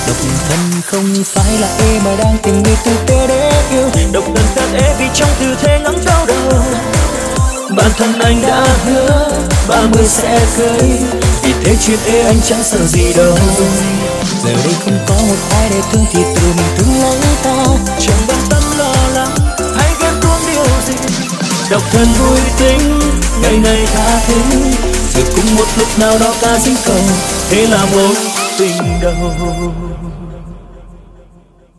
Độc thân không phải là em mà đang tìm người tử tế để yêu. Độc thân khác em vì trong tư thế ngắm đau đầu. Bản thân anh đã hứa 30 sẽ cưới, vì thế chuyện ê anh chẳng sợ gì đâu. Giờ đây không có một ai để thương thì tự mình thương lấy ta. Chẳng bận tâm lo lắng hay ghen tuông điều gì. Độc thân vui tính ngày ngày tha thứ, rồi cũng một lúc nào đó ta dính cầu, thế là mối tình đầu.